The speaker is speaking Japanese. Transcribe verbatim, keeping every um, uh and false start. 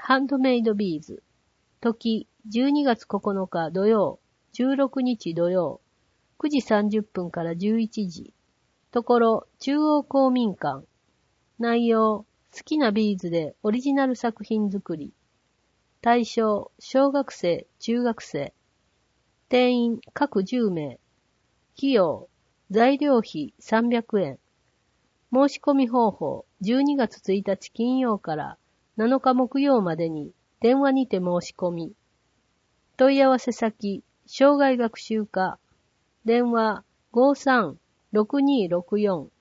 ハンドメイドビーズ。時、じゅうにがつここのか土曜、じゅうろくにち土曜、くじさんじゅっぷんからじゅういちじ。ところ、中央公民館。内容、好きなビーズでオリジナル作品作り。対象、小学生、中学生。定員、各じゅうめい。費用、材料費さんびゃくえん。申し込み方法、じゅうにがつついたち金曜からなのか木曜までに電話にて申し込み。問い合わせ先、障害学習課。電話 ごーさんろくにーろくよん